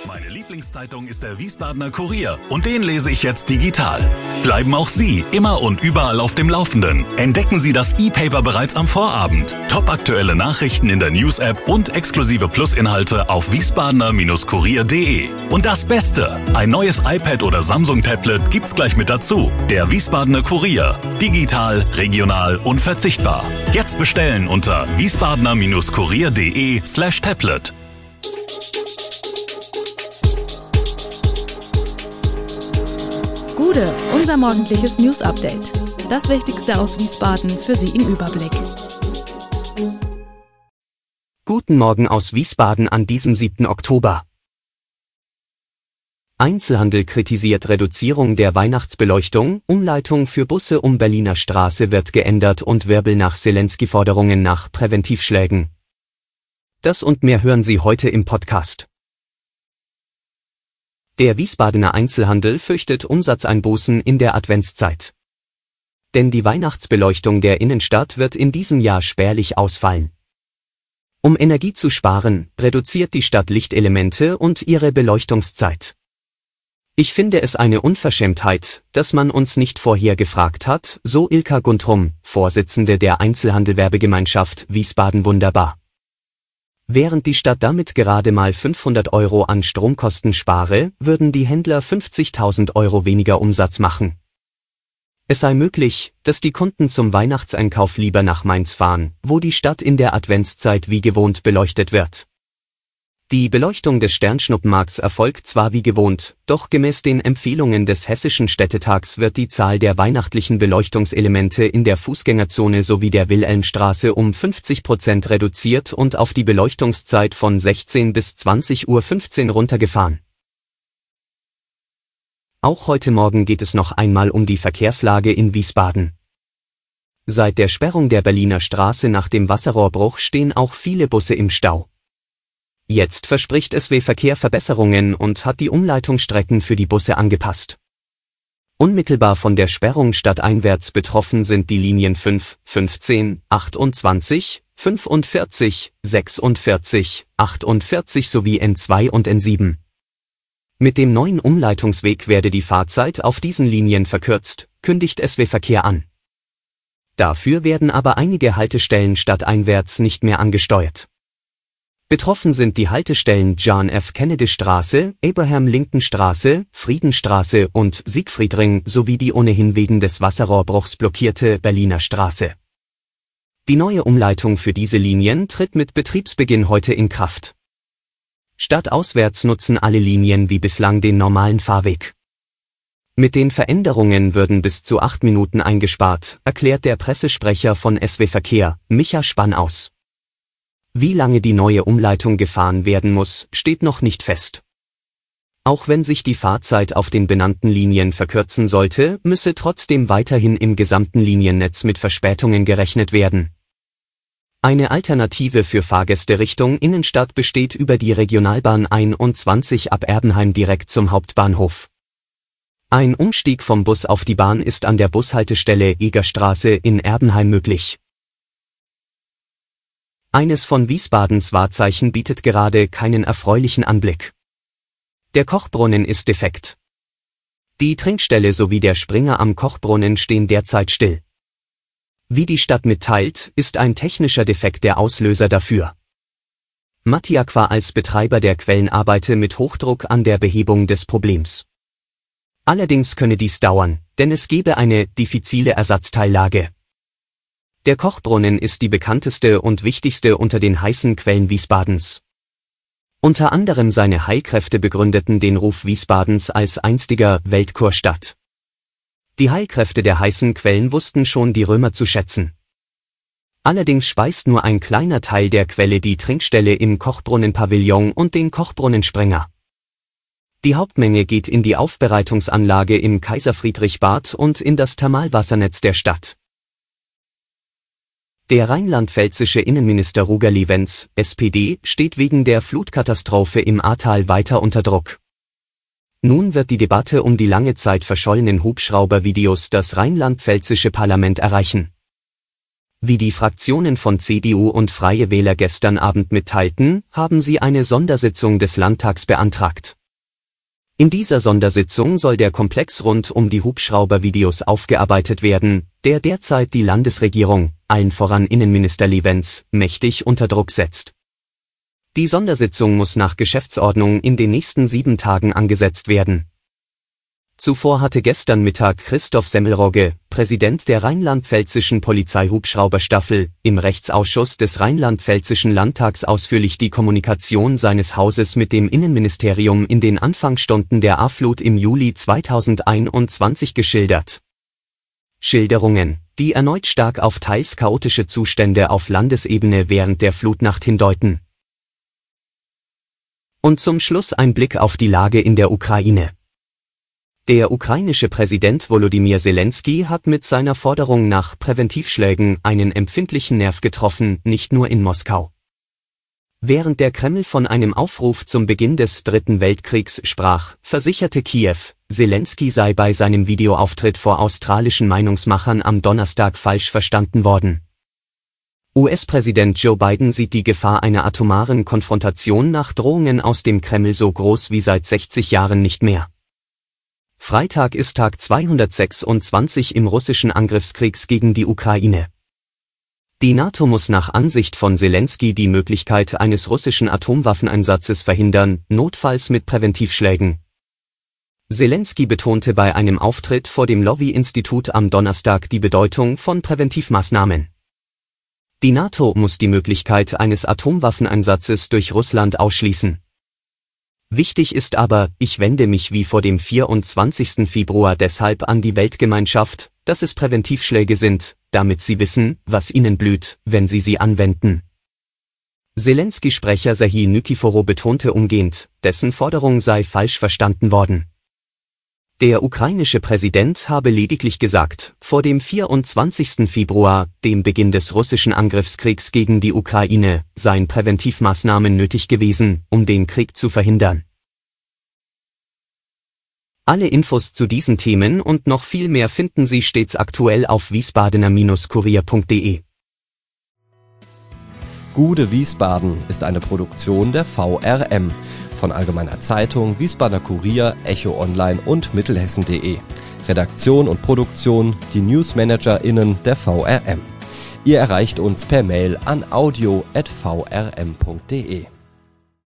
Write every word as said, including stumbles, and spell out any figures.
Meine Lieblingszeitung ist der Wiesbadener Kurier und den lese ich jetzt digital. Bleiben auch Sie immer und überall auf dem Laufenden. Entdecken Sie das E-Paper bereits am Vorabend. Topaktuelle Nachrichten in der News-App und exklusive Plus-Inhalte auf wiesbadener Kurier punkt de. Und das Beste, ein neues iPad oder Samsung-Tablet gibt's gleich mit dazu. Der Wiesbadener Kurier. Digital, regional, unverzichtbar. Jetzt bestellen unter wiesbadener Kurier punkt de slash tablet. Gude, unser morgendliches News-Update. Das Wichtigste aus Wiesbaden für Sie im Überblick. Guten Morgen aus Wiesbaden an diesem siebten Oktober. Einzelhandel kritisiert Reduzierung der Weihnachtsbeleuchtung, Umleitung für Busse um Berliner Straße wird geändert und Wirbel nach Zelensky-Forderungen nach Präventivschlägen. Das und mehr hören Sie heute im Podcast. Der Wiesbadener Einzelhandel fürchtet Umsatzeinbußen in der Adventszeit. Denn die Weihnachtsbeleuchtung der Innenstadt wird in diesem Jahr spärlich ausfallen. Um Energie zu sparen, reduziert die Stadt Lichtelemente und ihre Beleuchtungszeit. Ich finde es eine Unverschämtheit, dass man uns nicht vorher gefragt hat, so Ilka Guntrum, Vorsitzende der Einzelhandelwerbegemeinschaft Wiesbaden Wunderbar. Während die Stadt damit gerade mal fünfhundert Euro an Stromkosten spare, würden die Händler fünfzigtausend Euro weniger Umsatz machen. Es sei möglich, dass die Kunden zum Weihnachtseinkauf lieber nach Mainz fahren, wo die Stadt in der Adventszeit wie gewohnt beleuchtet wird. Die Beleuchtung des Sternschnuppenmarkts erfolgt zwar wie gewohnt, doch gemäß den Empfehlungen des Hessischen Städtetags wird die Zahl der weihnachtlichen Beleuchtungselemente in der Fußgängerzone sowie der Wilhelmstraße um fünfzig Prozent reduziert und auf die Beleuchtungszeit von sechzehn bis zwanzig Uhr fünfzehn runtergefahren. Auch heute Morgen geht es noch einmal um die Verkehrslage in Wiesbaden. Seit der Sperrung der Berliner Straße nach dem Wasserrohrbruch stehen auch viele Busse im Stau. Jetzt verspricht S W Verkehr Verbesserungen und hat die Umleitungsstrecken für die Busse angepasst. Unmittelbar von der Sperrung stadteinwärts betroffen sind die Linien fünf, fünfzehn, achtundzwanzig, fünfundvierzig, sechsundvierzig, achtundvierzig sowie N zwei und N sieben. Mit dem neuen Umleitungsweg werde die Fahrzeit auf diesen Linien verkürzt, kündigt S W Verkehr an. Dafür werden aber einige Haltestellen stadteinwärts nicht mehr angesteuert. Betroffen sind die Haltestellen John F. Kennedy Straße, Abraham Lincoln Straße, Friedenstraße und Siegfriedring sowie die ohnehin wegen des Wasserrohrbruchs blockierte Berliner Straße. Die neue Umleitung für diese Linien tritt mit Betriebsbeginn heute in Kraft. Stadtauswärts nutzen alle Linien wie bislang den normalen Fahrweg. Mit den Veränderungen würden bis zu acht Minuten eingespart, erklärt der Pressesprecher von S W Verkehr, Micha Spann aus. Wie lange die neue Umleitung gefahren werden muss, steht noch nicht fest. Auch wenn sich die Fahrzeit auf den benannten Linien verkürzen sollte, müsse trotzdem weiterhin im gesamten Liniennetz mit Verspätungen gerechnet werden. Eine Alternative für Fahrgäste Richtung Innenstadt besteht über die Regionalbahn einundzwanzig ab Erbenheim direkt zum Hauptbahnhof. Ein Umstieg vom Bus auf die Bahn ist an der Bushaltestelle Egerstraße in Erbenheim möglich. Eines von Wiesbadens Wahrzeichen bietet gerade keinen erfreulichen Anblick. Der Kochbrunnen ist defekt. Die Trinkstelle sowie der Springer am Kochbrunnen stehen derzeit still. Wie die Stadt mitteilt, ist ein technischer Defekt der Auslöser dafür. Mattiaqua als Betreiber der Quellen arbeite mit Hochdruck an der Behebung des Problems. Allerdings könne dies dauern, denn es gebe eine diffizile Ersatzteillage. Der Kochbrunnen ist die bekannteste und wichtigste unter den heißen Quellen Wiesbadens. Unter anderem seine Heilkräfte begründeten den Ruf Wiesbadens als einstiger Weltkurstadt. Die Heilkräfte der heißen Quellen wussten schon die Römer zu schätzen. Allerdings speist nur ein kleiner Teil der Quelle die Trinkstelle im Kochbrunnen-Pavillon und den Kochbrunnensprenger. Die Hauptmenge geht in die Aufbereitungsanlage im Kaiser-Friedrich-Bad und in das Thermalwassernetz der Stadt. Der rheinland-pfälzische Innenminister Rugerli Wenz, S P D, steht wegen der Flutkatastrophe im Ahrtal weiter unter Druck. Nun wird die Debatte um die lange Zeit verschollenen Hubschrauber-Videos das rheinland-pfälzische Parlament erreichen. Wie die Fraktionen von C D U und Freie Wähler gestern Abend mitteilten, haben sie eine Sondersitzung des Landtags beantragt. In dieser Sondersitzung soll der Komplex rund um die Hubschraubervideos aufgearbeitet werden, der derzeit die Landesregierung, allen voran Innenminister Levens, mächtig unter Druck setzt. Die Sondersitzung muss nach Geschäftsordnung in den nächsten sieben Tagen angesetzt werden. Zuvor hatte gestern Mittag Christoph Semmelrogge, Präsident der rheinland-pfälzischen Polizeihubschrauberstaffel, im Rechtsausschuss des rheinland-pfälzischen Landtags ausführlich die Kommunikation seines Hauses mit dem Innenministerium in den Anfangsstunden der A-Flut im Juli zweitausendeinundzwanzig geschildert. Schilderungen, die erneut stark auf teils chaotische Zustände auf Landesebene während der Flutnacht hindeuten. Und zum Schluss ein Blick auf die Lage in der Ukraine. Der ukrainische Präsident Volodymyr Zelensky hat mit seiner Forderung nach Präventivschlägen einen empfindlichen Nerv getroffen, nicht nur in Moskau. Während der Kreml von einem Aufruf zum Beginn des Dritten Weltkriegs sprach, versicherte Kiew, Zelensky sei bei seinem Videoauftritt vor australischen Meinungsmachern am Donnerstag falsch verstanden worden. U S-Präsident Joe Biden sieht die Gefahr einer atomaren Konfrontation nach Drohungen aus dem Kreml so groß wie seit sechzig Jahren nicht mehr. Freitag ist Tag zweihundertsechsundzwanzig im russischen Angriffskriegs gegen die Ukraine. Die NATO muss nach Ansicht von Zelensky die Möglichkeit eines russischen Atomwaffeneinsatzes verhindern, notfalls mit Präventivschlägen. Zelensky betonte bei einem Auftritt vor dem Lowy-Institut am Donnerstag die Bedeutung von Präventivmaßnahmen. Die NATO muss die Möglichkeit eines Atomwaffeneinsatzes durch Russland ausschließen. Wichtig ist aber, ich wende mich wie vor dem vierundzwanzigsten Februar deshalb an die Weltgemeinschaft, dass es Präventivschläge sind, damit sie wissen, was ihnen blüht, wenn sie sie anwenden. Zelensky-Sprecher Serhij Nikiforov betonte umgehend, dessen Forderung sei falsch verstanden worden. Der ukrainische Präsident habe lediglich gesagt, vor dem vierundzwanzigsten Februar, dem Beginn des russischen Angriffskriegs gegen die Ukraine, seien Präventivmaßnahmen nötig gewesen, um den Krieg zu verhindern. Alle Infos zu diesen Themen und noch viel mehr finden Sie stets aktuell auf wiesbadener Kurier punkt de. Gude Wiesbaden ist eine Produktion der V R M von Allgemeiner Zeitung, Wiesbadener Kurier, Echo Online und Mittelhessen punkt de. Redaktion und Produktion die NewsmanagerInnen der V R M. Ihr erreicht uns per Mail an audio at v r m punkt de.